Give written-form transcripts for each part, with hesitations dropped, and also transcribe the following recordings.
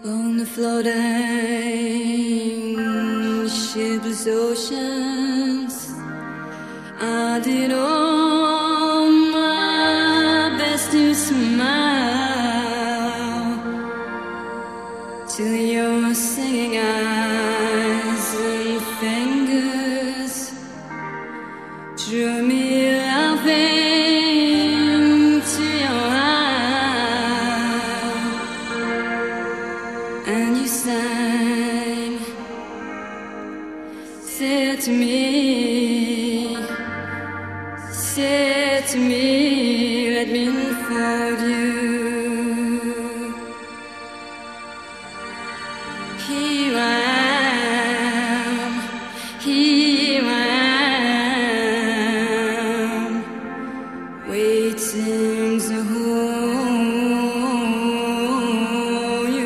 On the floating shipless oceans, I did all my best to smile till your singing eyes and fingers drew me laughing to your heart, and you sang, said to me, let me unfold you. Here I am, waiting to hold you.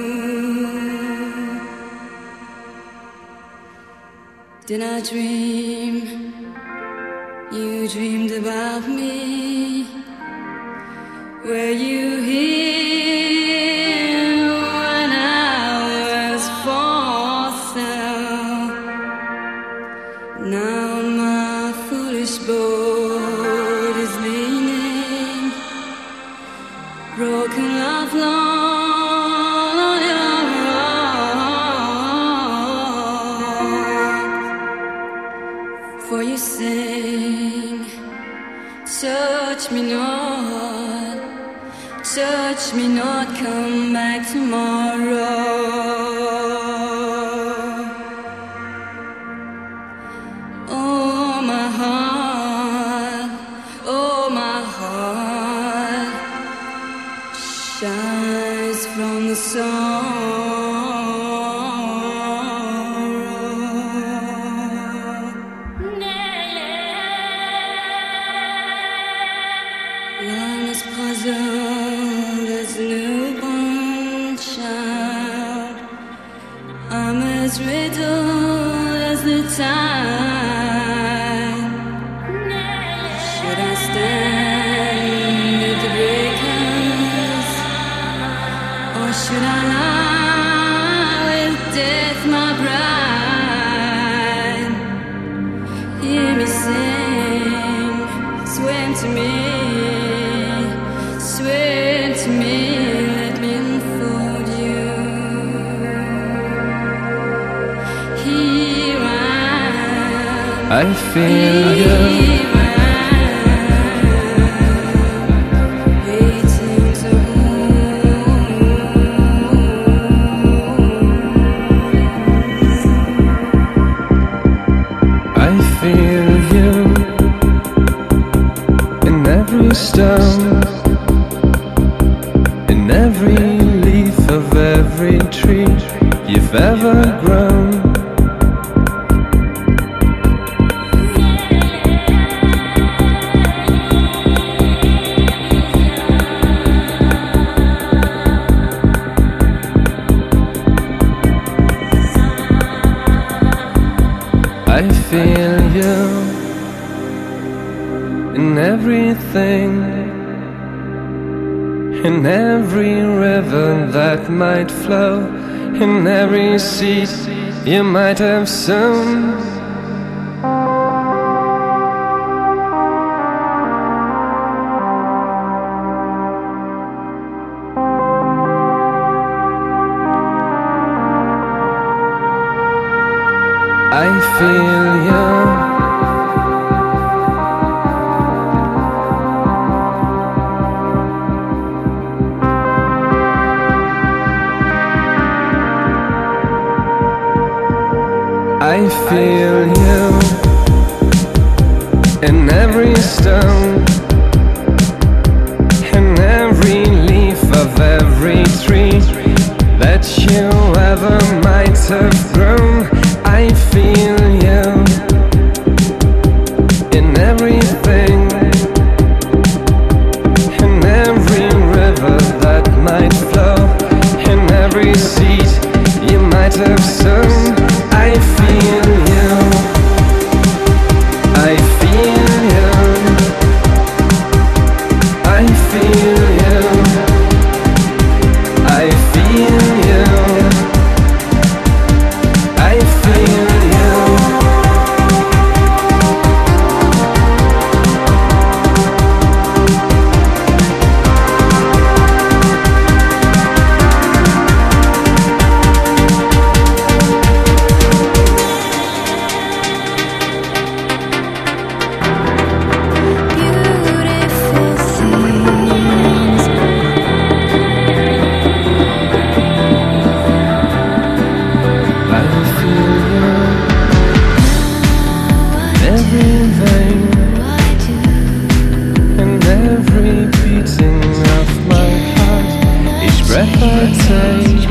Did I dream? You dreamed about me. Were you here when I was for sale? Now my foolish boat is leaning, broken love long on your rock. For you sing, touch me not, come back tomorrow. Oh my heart shines from the sorrow. I'm as puzzled as a newborn child. I'm as riddled as the tide. Should I stand at the breakers, or should I lie with death, my bride? Hear me sing, swim to me. Swear to me, let me unfold you. Here I am, I feel you. Waiting to I feel you in every stone, in every leaf of every tree you've ever grown. I feel you in everything, in every river that might flow, in every seed you might have sown. I feel you. I feel you in every stone, in every leaf of every tree that you ever might have grown. I feel you in everything, in every river that might flow, in every seed you might have sown. I feel you, I feel you, I feel you, I feel you. take.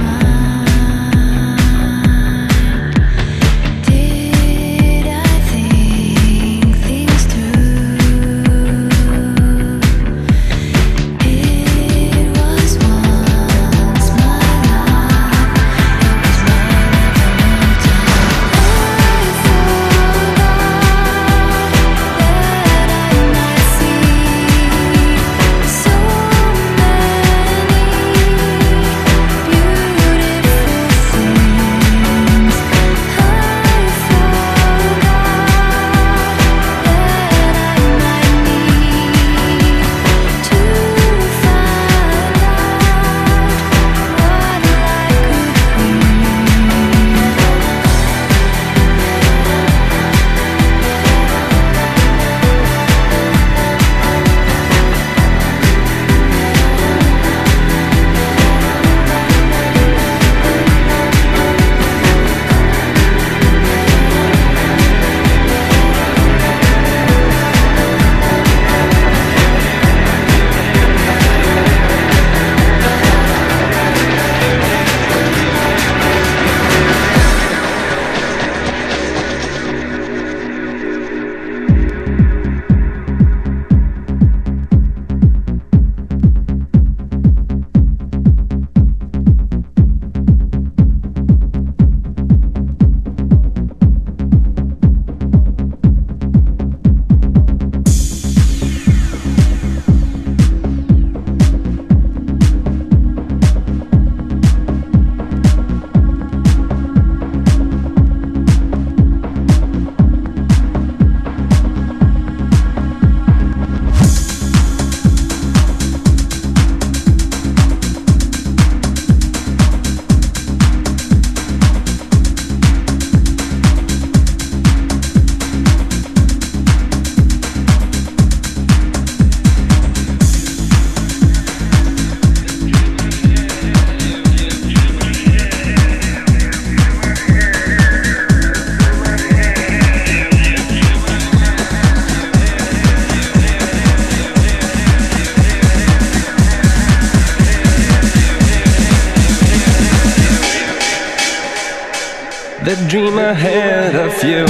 The dream ahead of you.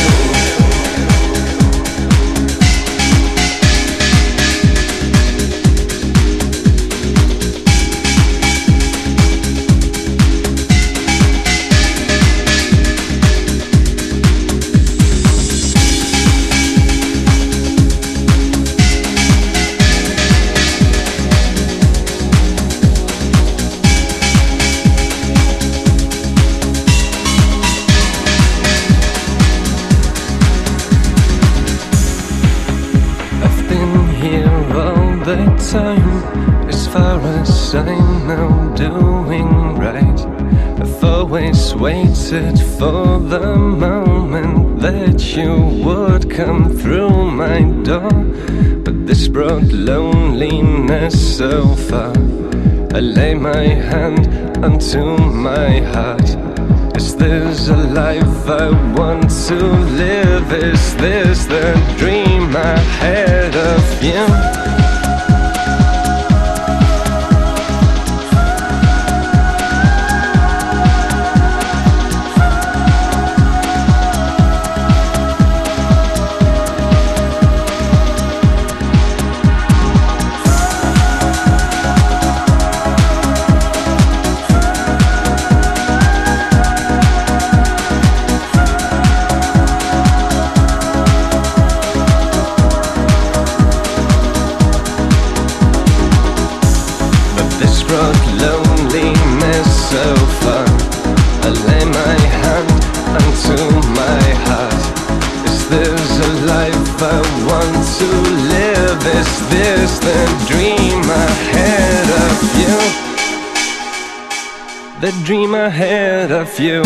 The time, as far as I know, doing right. I've always waited for the moment that you would come through my door, but this brought loneliness so far. I lay my hand onto my heart. Is this a life I want to live? Is this the dream ahead of you? Loneliness so far. I lay my hand onto my heart. Is this a life I want to live? Is this the dream ahead of you? The dream ahead of you.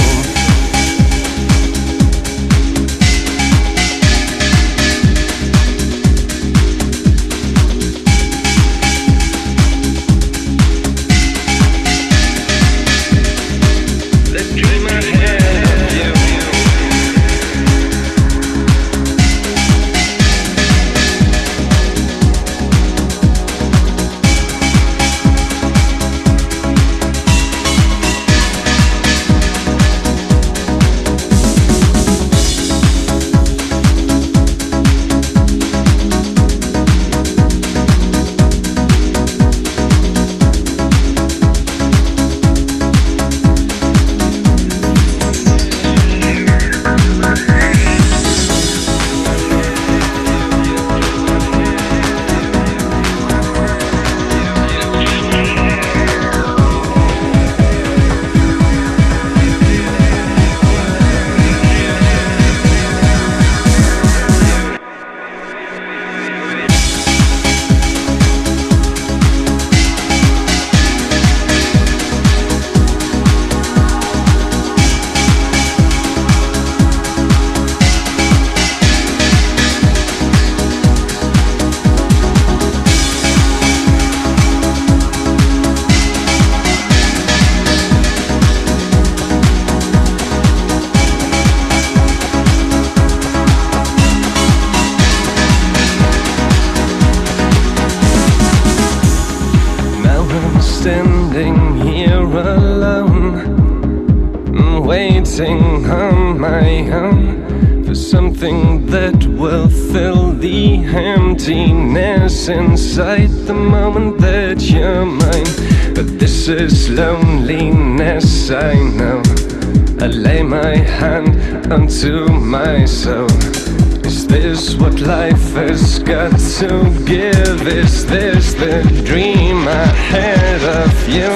alone, waiting on my own for something that will fill the emptiness inside the moment that you're mine. But this is loneliness, I know. I lay my hand onto my soul. Is this what life has got to give? Is this the dream I had of you?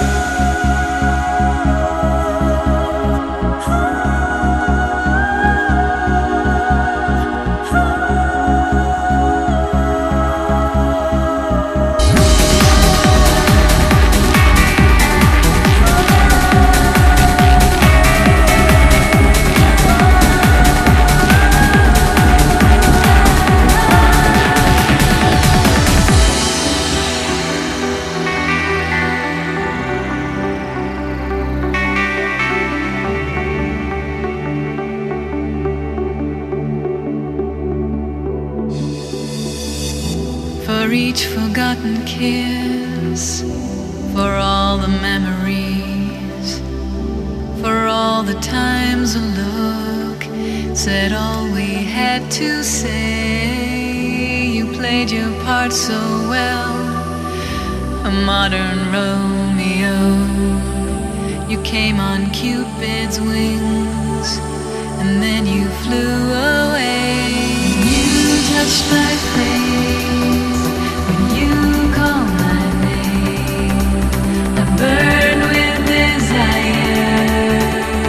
For each forgotten kiss, for all the memories, for all the times a look said all we had to say. You played your part so well, a modern Romeo. You came on Cupid's wings, and then you flew away. You touched my face, you call my name. I burn with desire.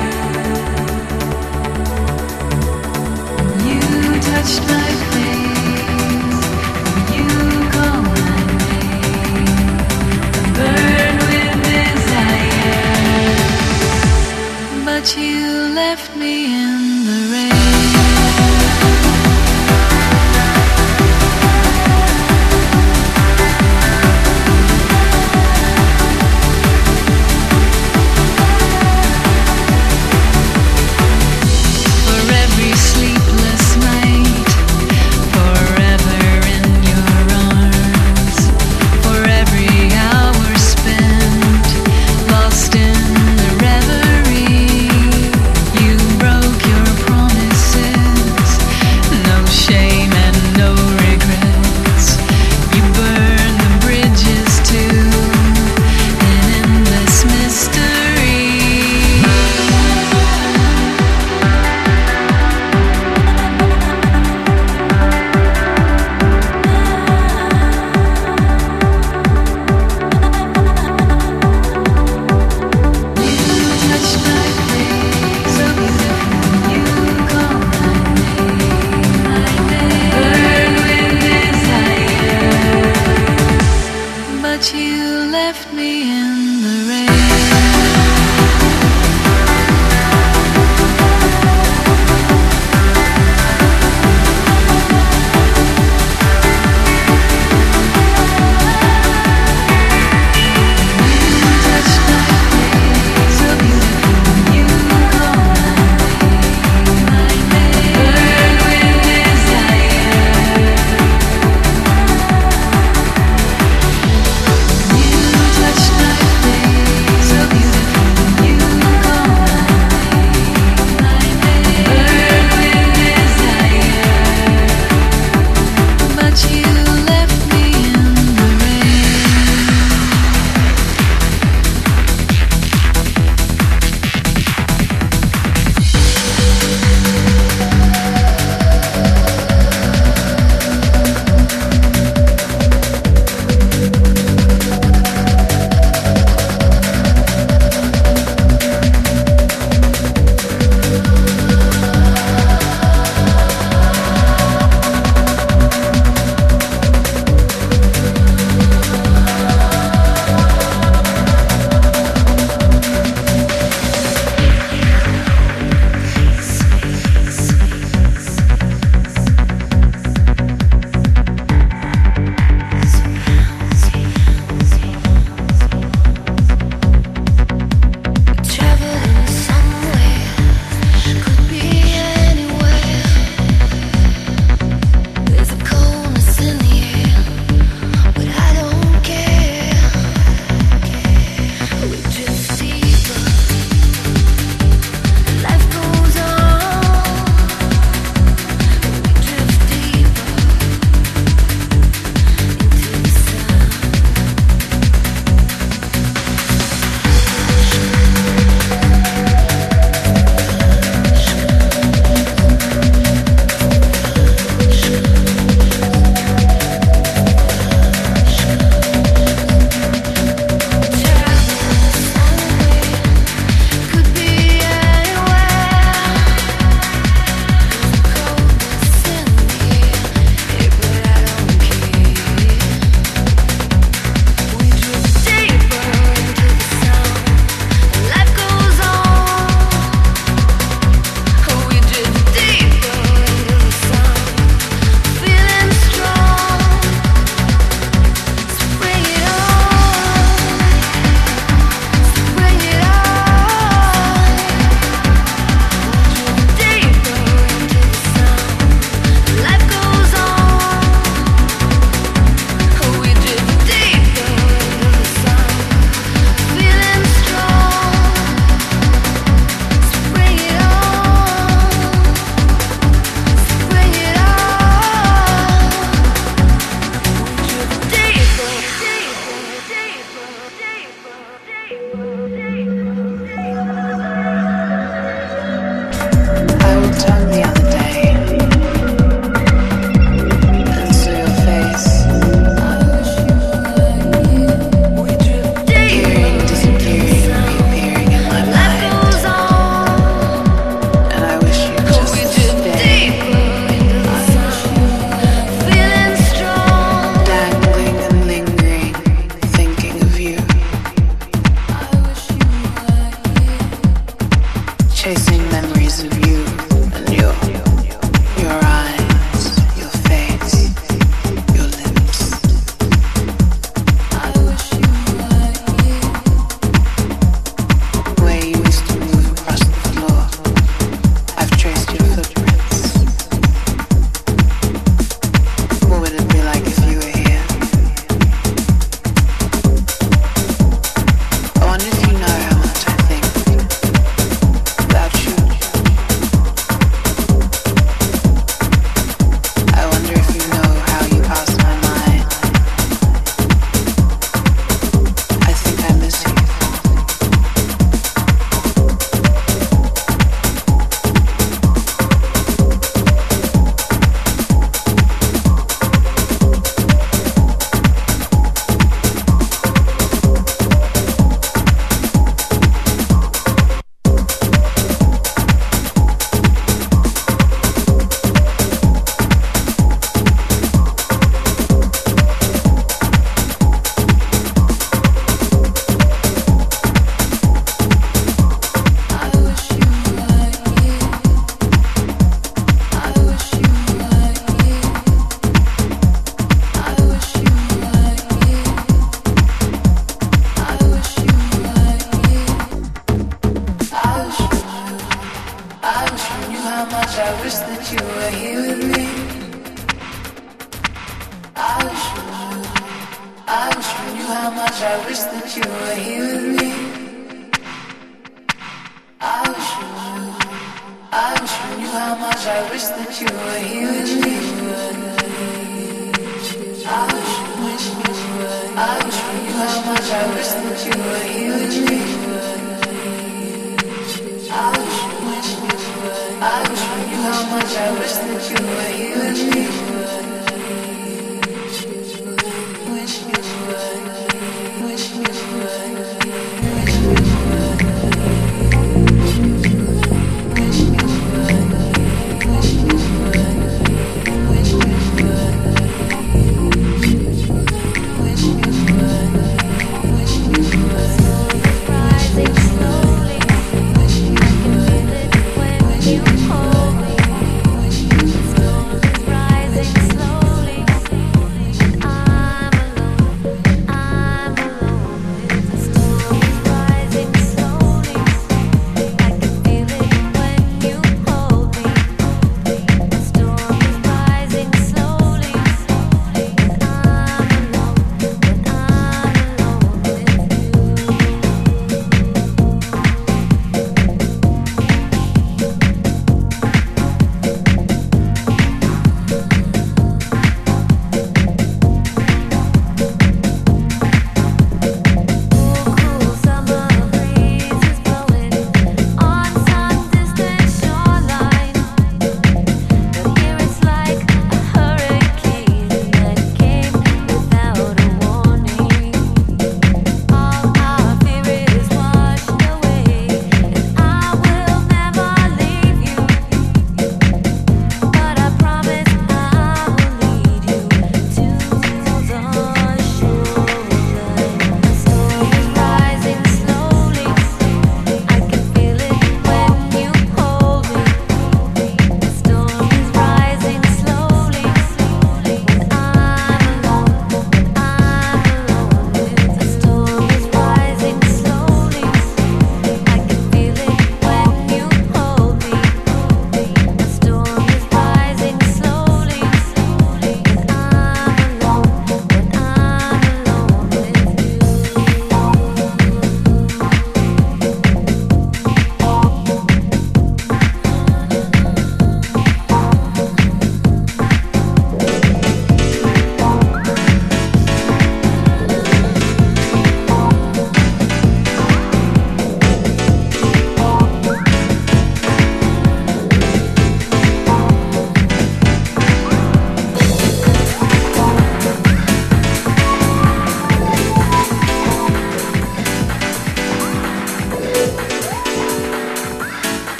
You touched my face. You call my name. I burn with desire. But you left me in the rain. how much I wish that you were here with me. I wish you knew how much I wish that you were here with me. I wish you knew how much I wish that you were here with me. I wish you knew how much I wish that you were here with me.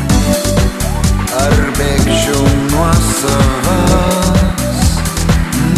Ar bėgčiau nuo savęs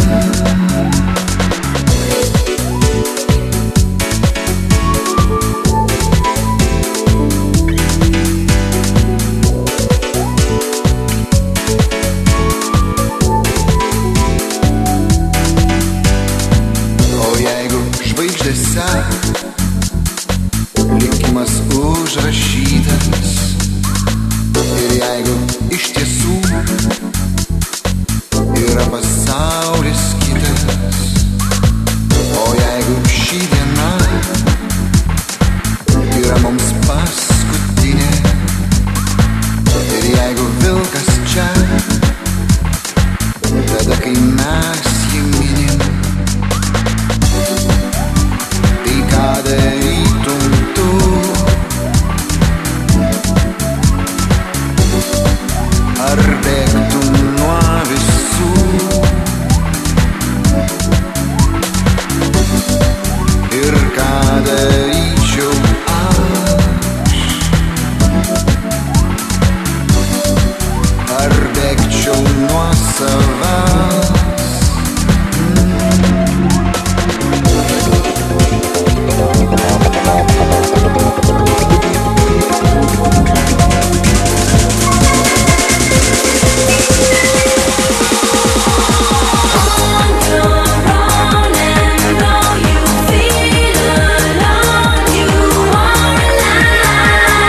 likimas užrašytas. Ir jeigu iš tiesų yra pasaulis kitas, o jeigu ši diena yra mums paskutinė, ir jeigu vilkas čia, tada kai mes jį minim, tai ką darytum tu? Ar bėgtum nuo visų? Ir ką daryčiau aš? Ar bėgčiau nuo savęs?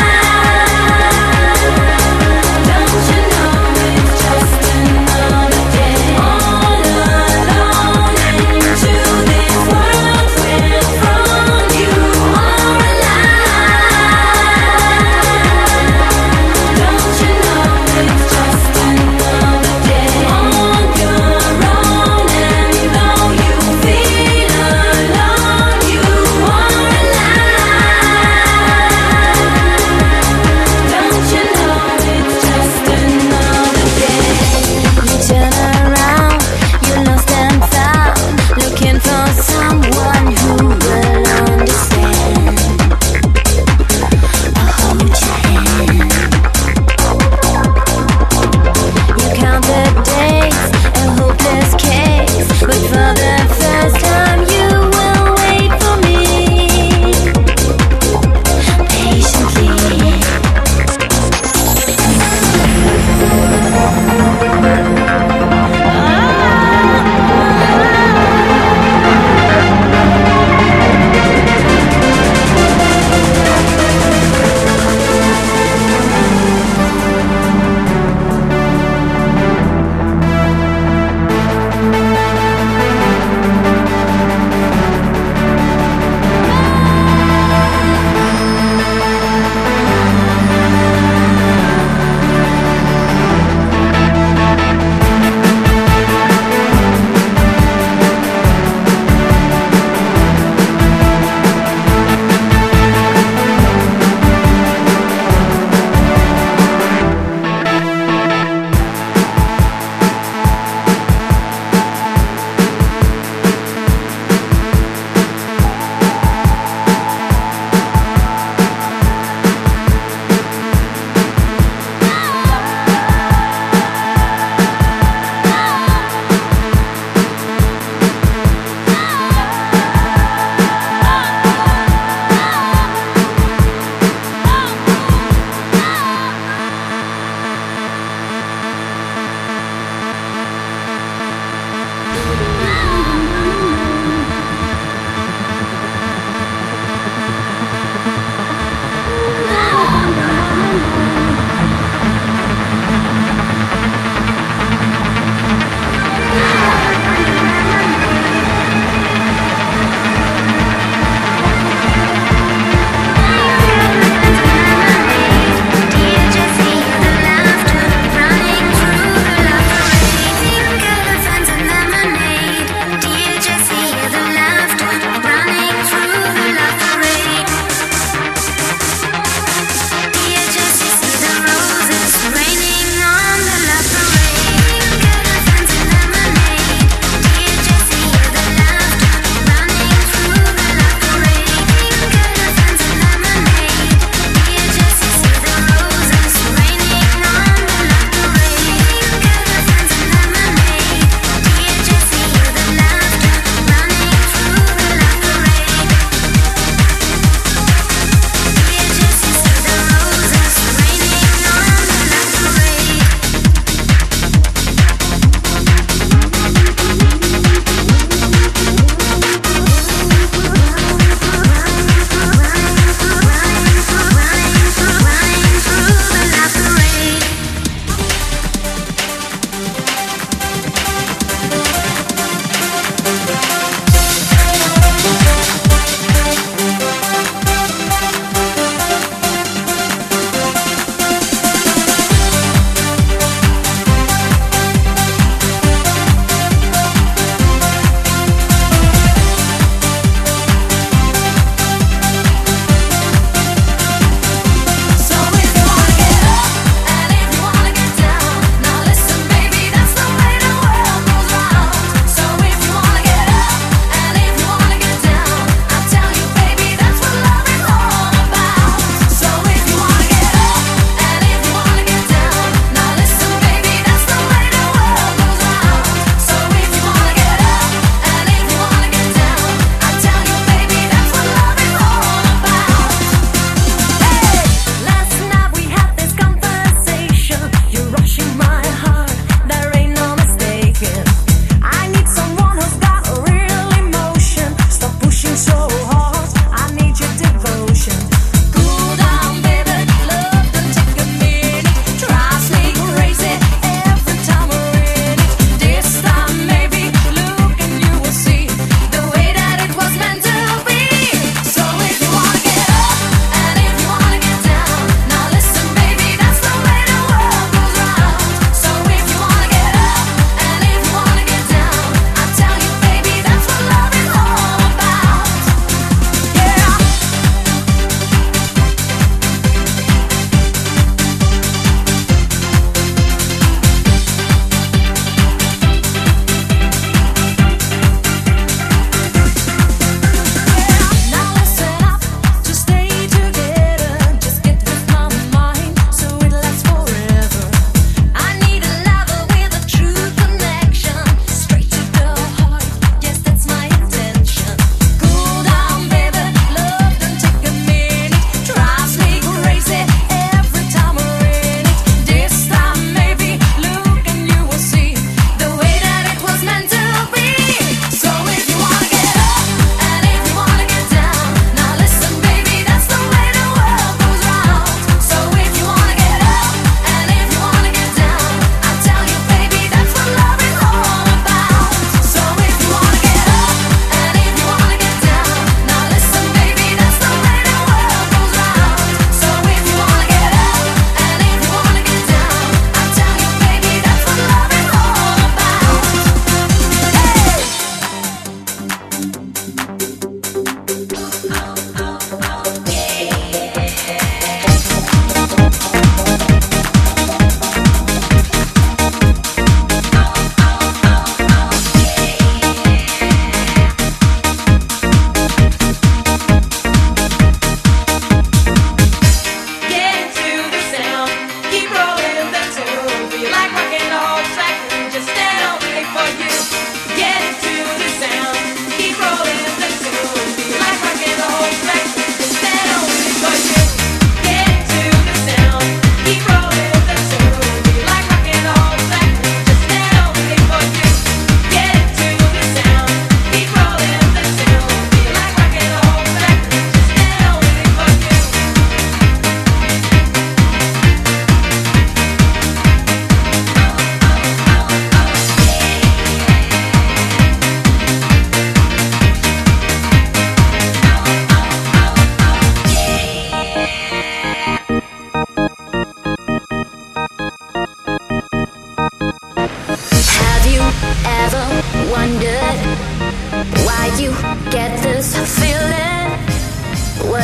Don't you know it's just another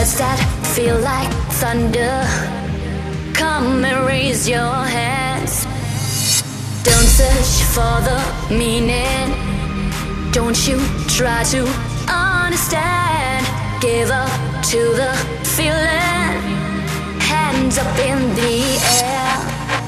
words that feel like thunder. Come and raise your hands. Don't search for the meaning. Don't you try to understand. Give up to the feeling. Hands up in the air.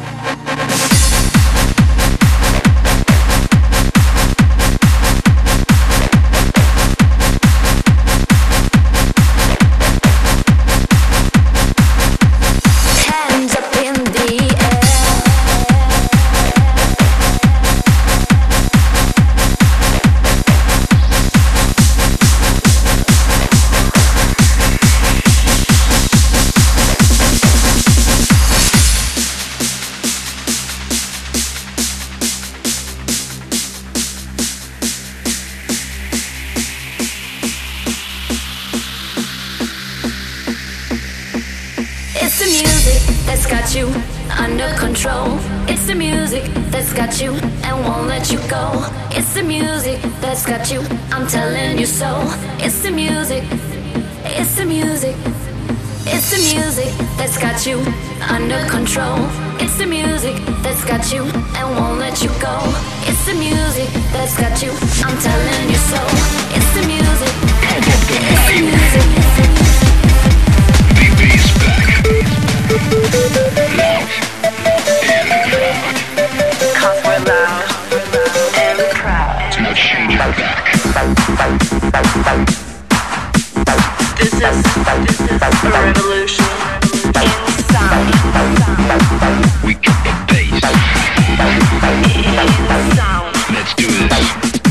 You under control. It's the music that's got you and won't let you go. It's the music that's got you, I'm telling you so. It's the music, it's the music, it's the music that's got you under control. It's the music that's got you and won't let you go. It's the music that's got you, I'm telling you so. It's the music, it's the music. Loud and proud. 'Cause we're loud and proud. Now change it back. This is a revolution in sound. We get the bass in sound. Let's do this.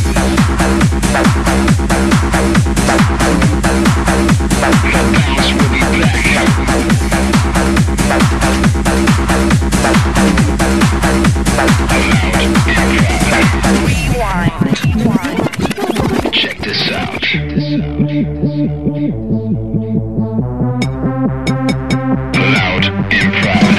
The bounce will be back. Check this out. Loud and proud.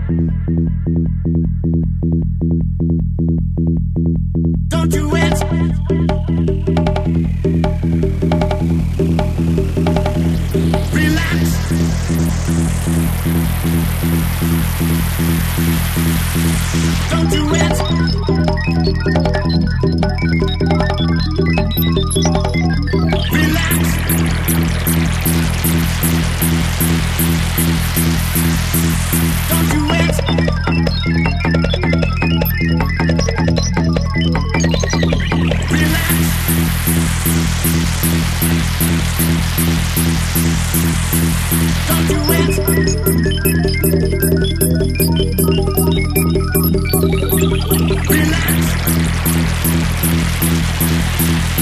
Don't you wait. Relax. Don't you wait. Relax. Don't you wait. Relax. Don't you wait. Relax.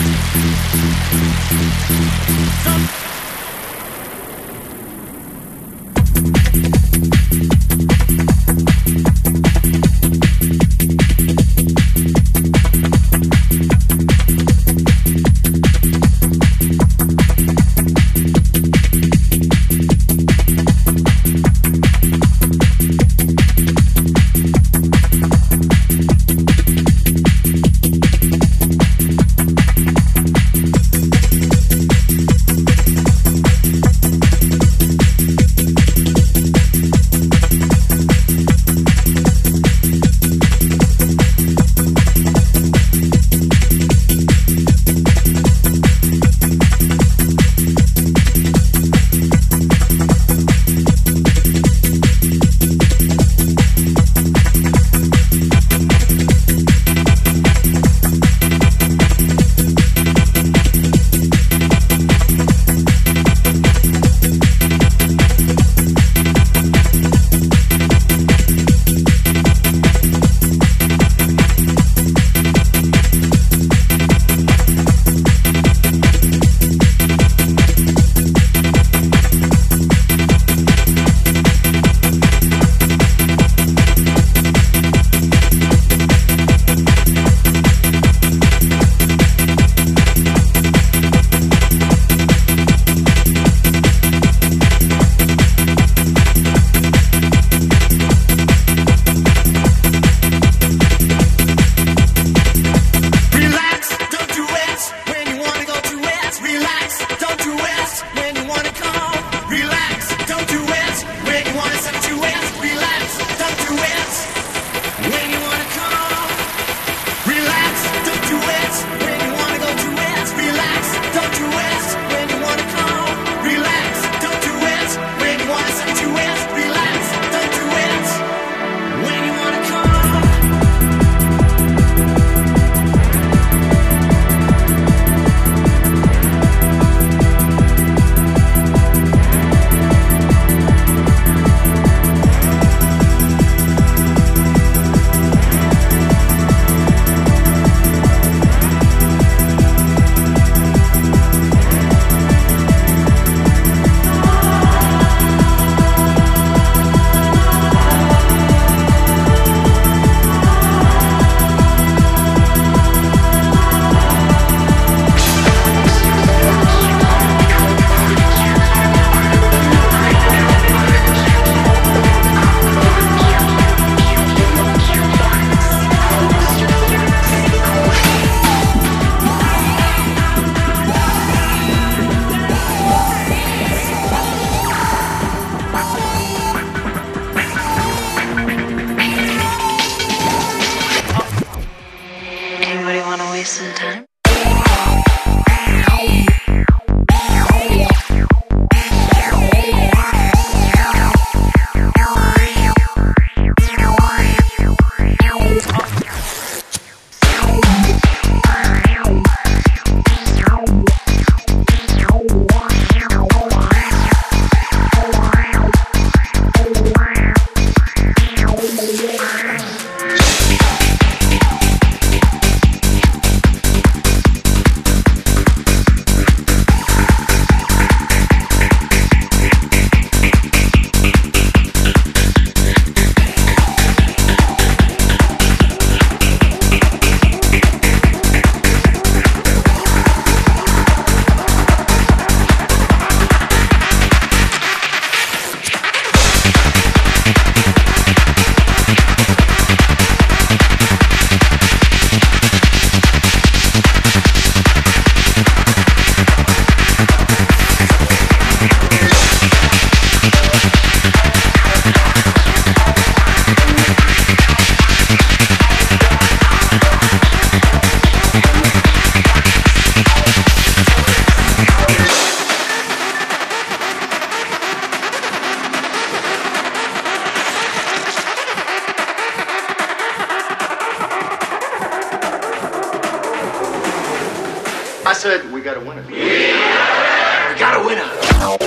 said we got a winner. We got a winner.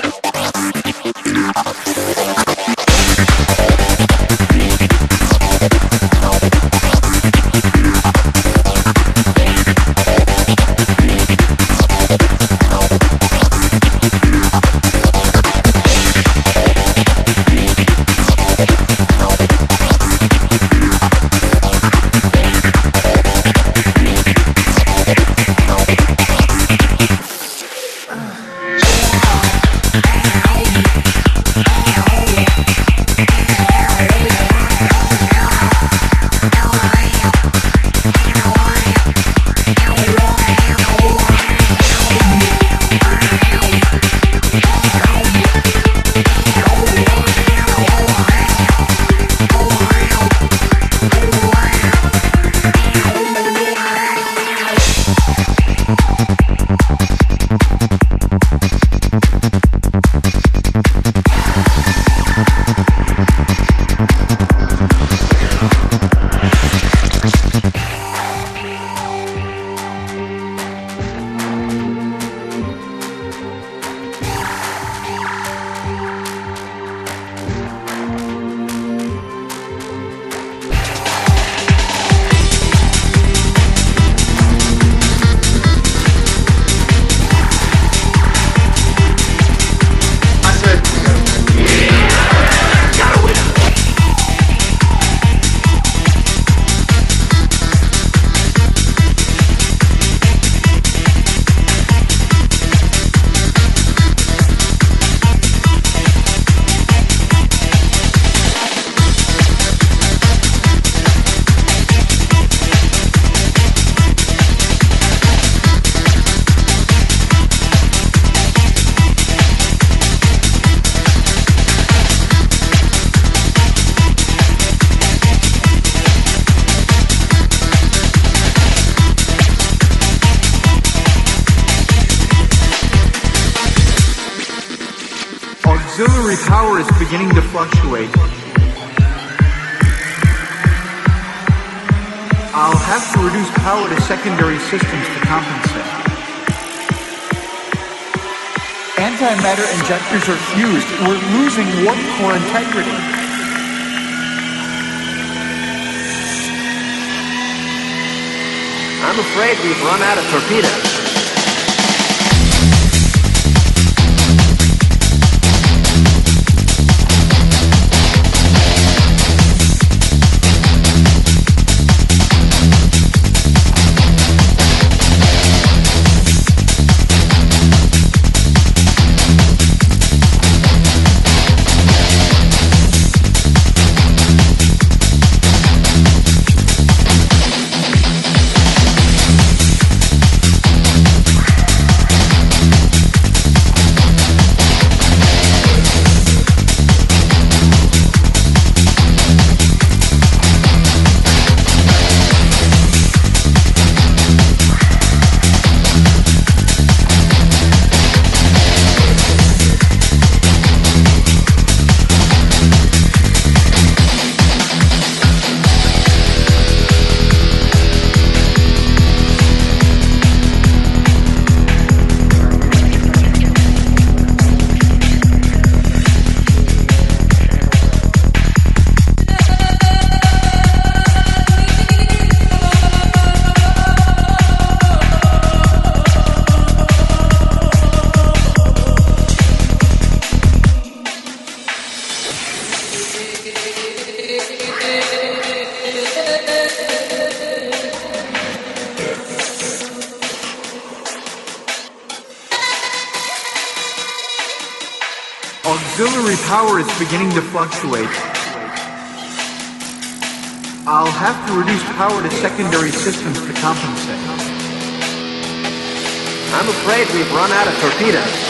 Auxiliary power is beginning to fluctuate. I'll have to reduce power to secondary systems to compensate. Antimatter injectors are fused. We're losing warp core integrity. I'm afraid we've run out of torpedoes. Auxiliary power is beginning to fluctuate. I'll have to reduce power to secondary systems to compensate. I'm afraid we've run out of torpedoes.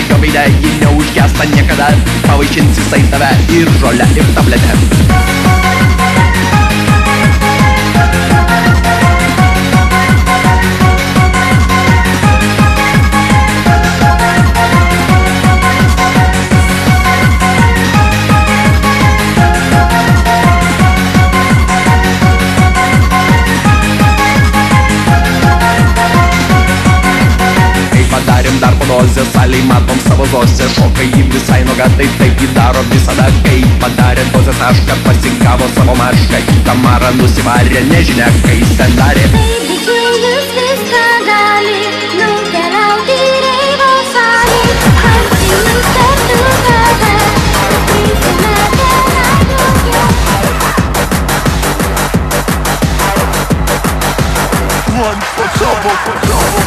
jo veide ji neužgesta niekada, pavaišins jisai tave ir žolę ir tabletę. Padarėm darbo dozę, salėj matom savo zosę, šoka jį visai nuoga, tai taip jį daro visada, kai padarė dozę tašką, pasigavo savo mašką, į Tamarą nusivarė, nežinia, kai jis ten darė. Baby, kvailus viską gali, nukeliauti reivo salį, apsiminus kartu tave, prisime tenai daugiau. Run for cover, for cover.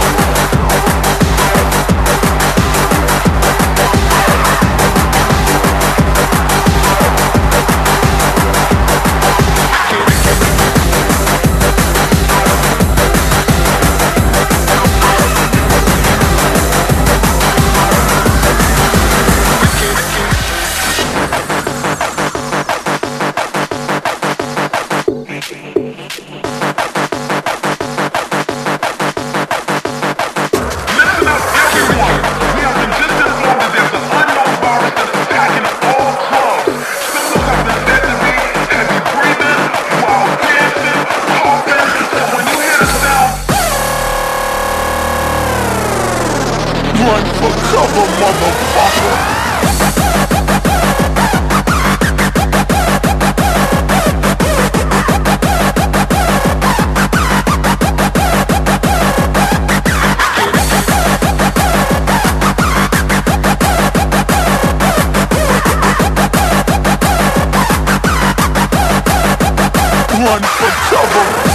Run for cover, motherfucker! Run for cover!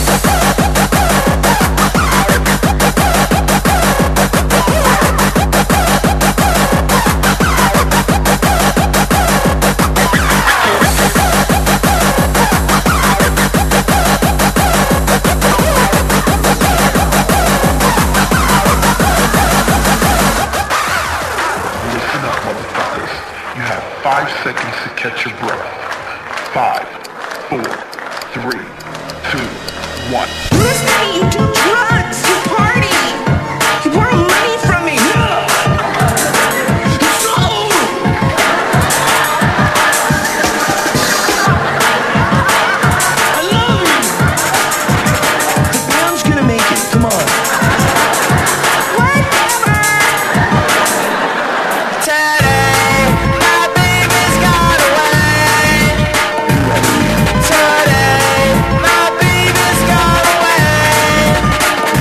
Listen up, motherfuckers. You have 5 seconds to catch your breath. 5, 4, 3, 2, 1. Listen to me, you do drugs, you party, you borrow money from me. I love you. The band's gonna make it, come on. Whatever. Today, my baby's got away. Today, my baby's got away.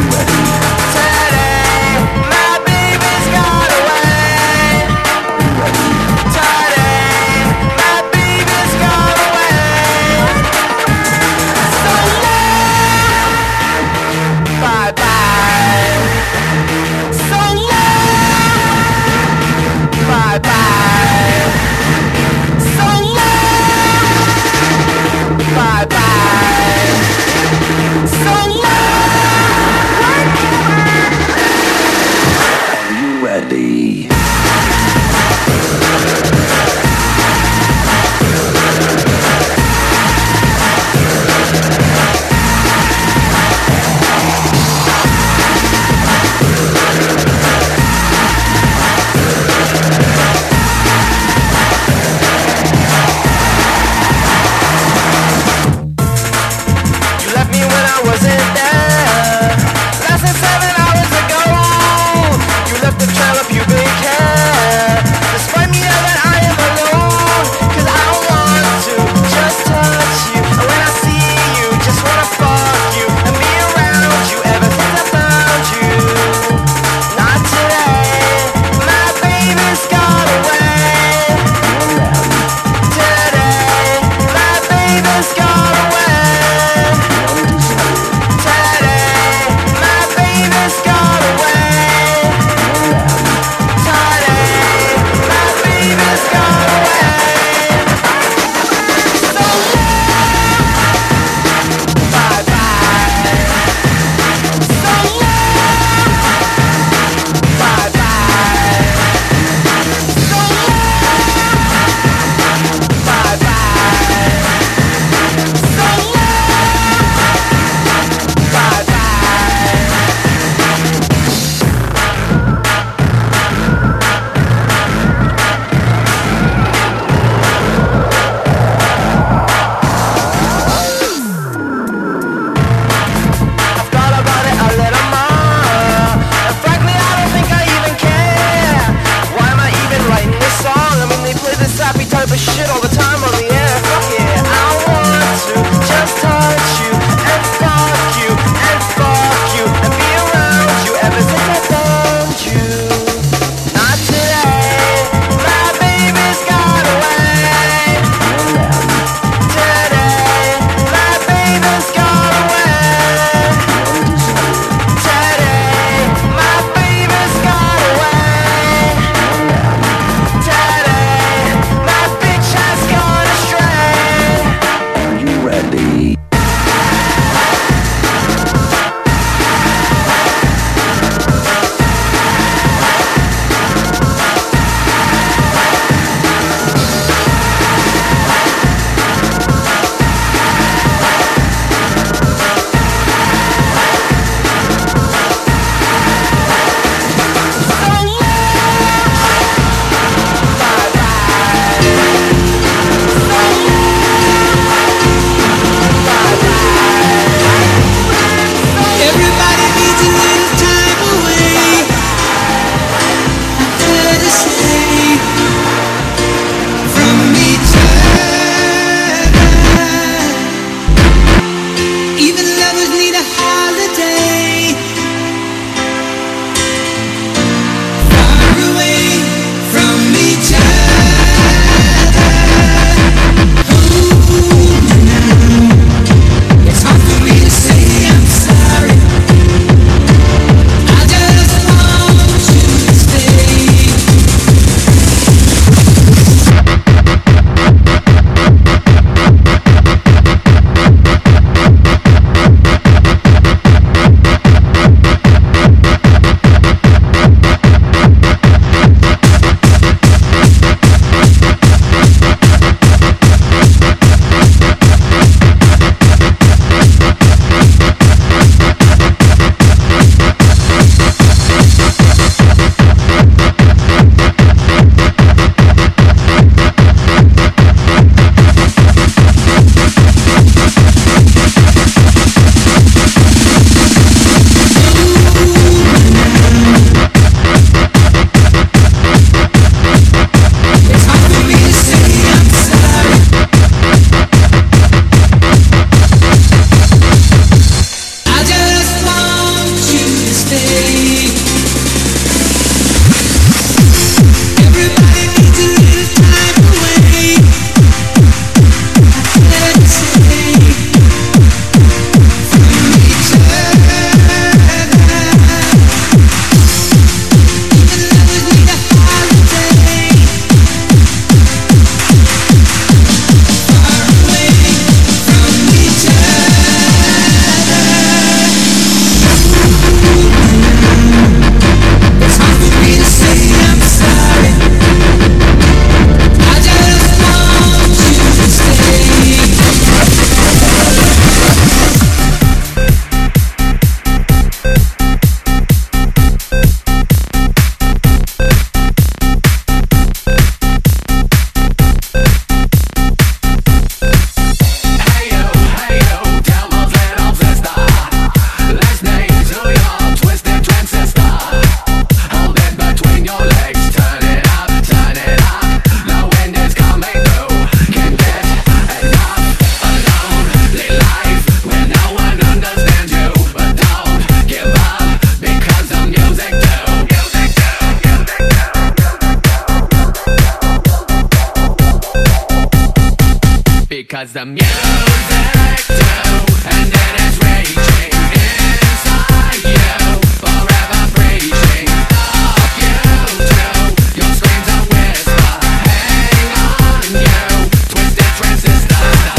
Because the music too, and it is raging inside you, forever preaching of you too. Your screams a whisper, hang on you, twisted transistors.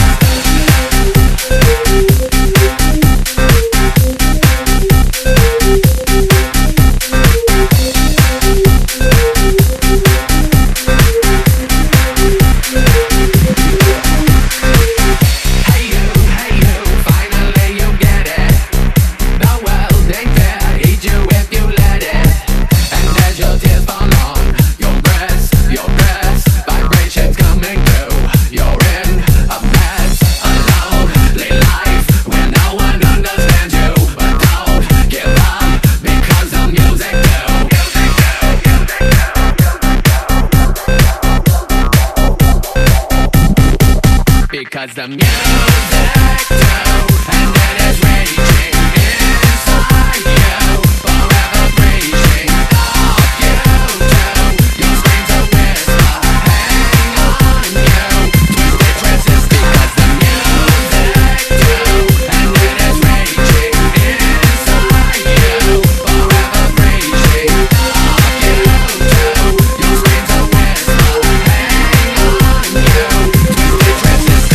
Because the music too, and it is raging inside you, forever preaching of you too. Your screams a whisper, hang on you, twisted transistors. Because the music too, and it is raging inside you, forever preaching of you too. Your screams a whisper, hang on you, twisted transistors.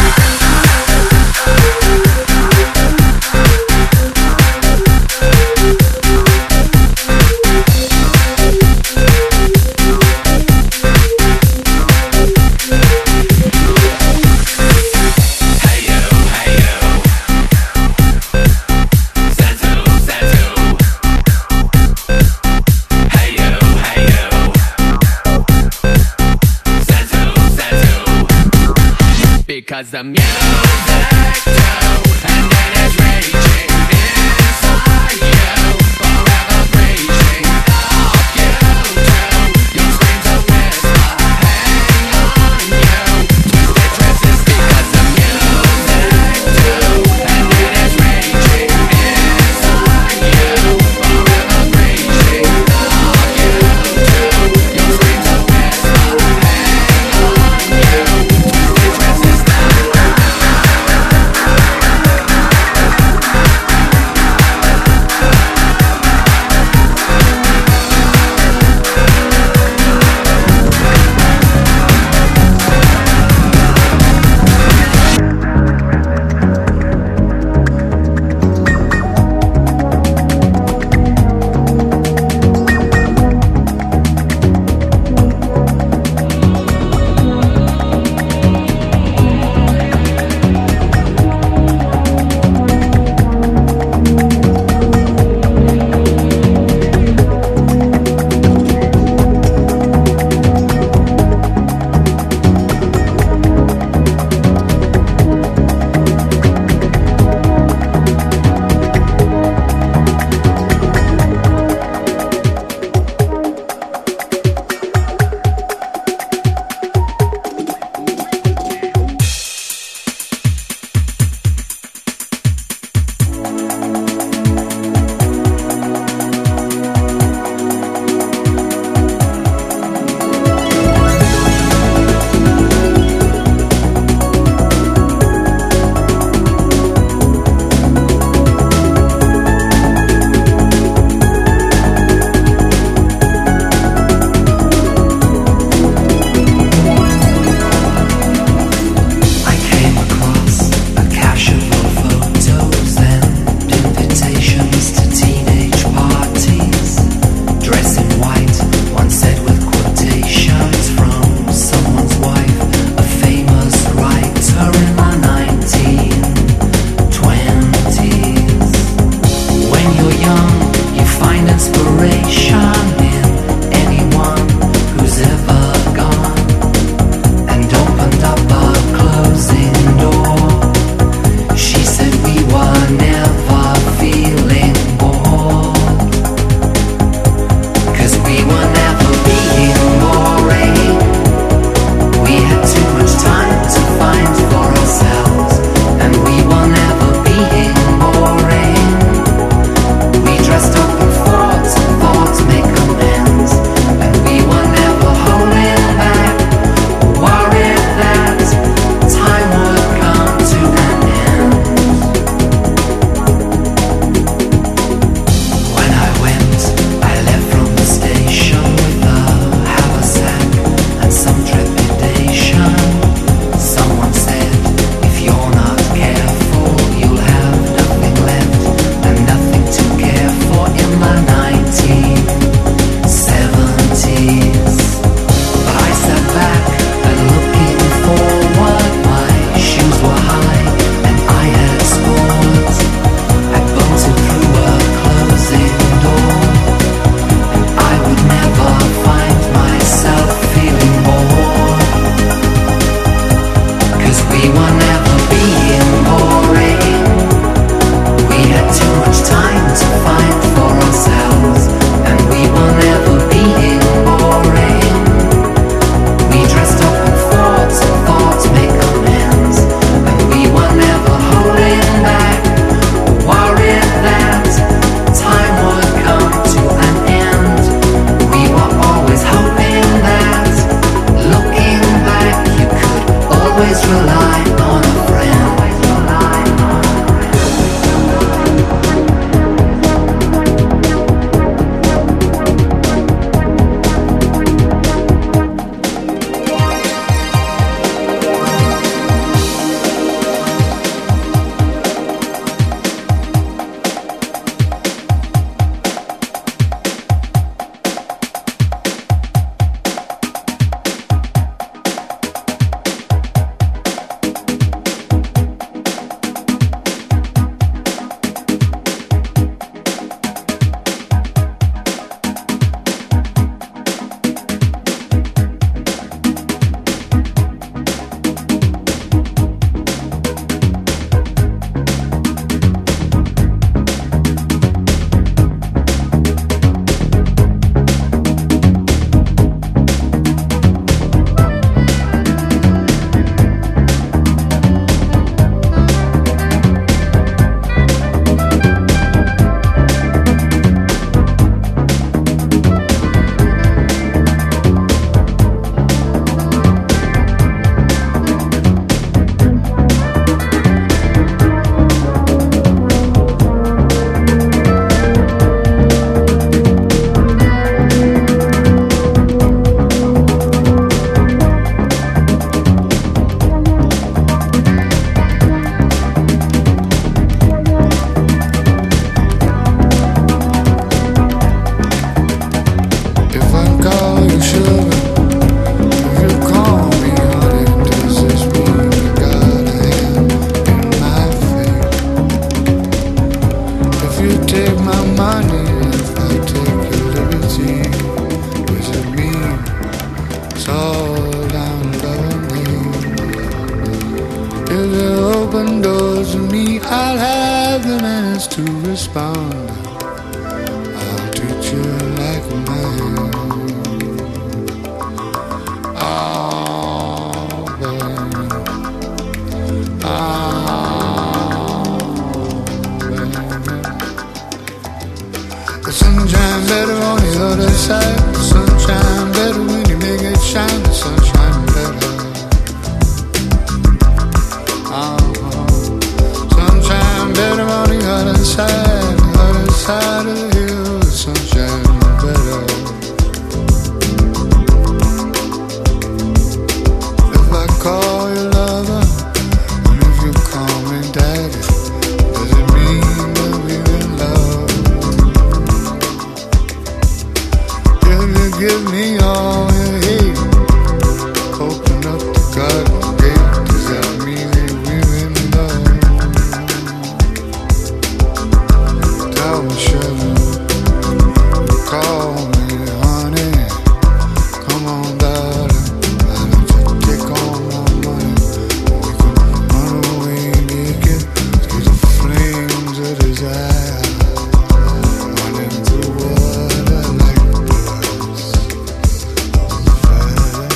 Because the music too, and it is raging inside you, forever preaching of you too. Your screams a whisper, hang on you, twisted transistors. Because the music too, and it is raging inside you, forever preaching of you too. Your screams a whisper, hang on you, twisted transistors. to respond. I'll treat you like a man. Oh, baby. Oh, baby. The sunshine better on the other side. The sunshine better when you make it shine. The sunshine better. Sunshine better on the other side of the hill. The sunshine better. If I call you lover, and if you call me daddy, does it mean that we're in love? If you give me all you hate, open up the garden gate, does that mean that we're in love? Tell me, sugar, call me honey, come on darling, I'll let you take all my money. We can run away naked through the flames of desire, running through water like birds on the fire,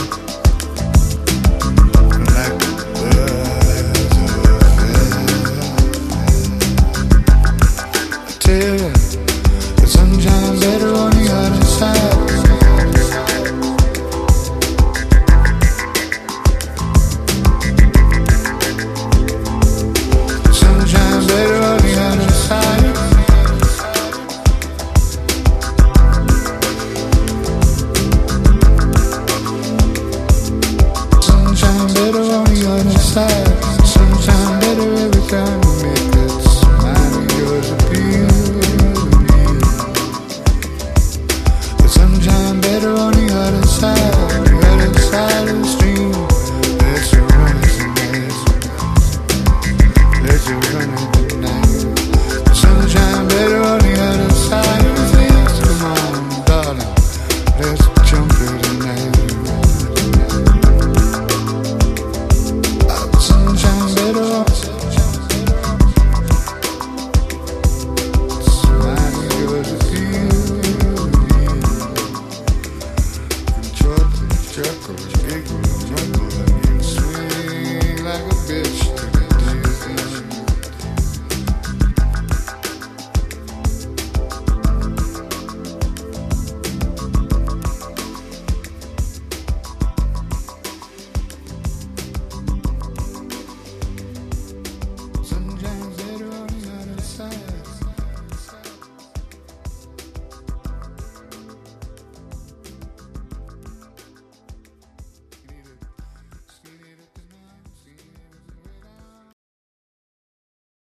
like birds of a feather. I tell you, the sunshine better on the other side. The sunshine better on the other side. Sunshine better on the other side. Sunshine better every time you make that smile of yours appeal to me. The sunshine better on the other side of the stream. Let you run it tonight. Let you run it tonight. The sunshine better on the other side of the things. Come on, darling, let's jump it tonight. The sunshine better on. Smile of yours appeal to me. Control the jerk or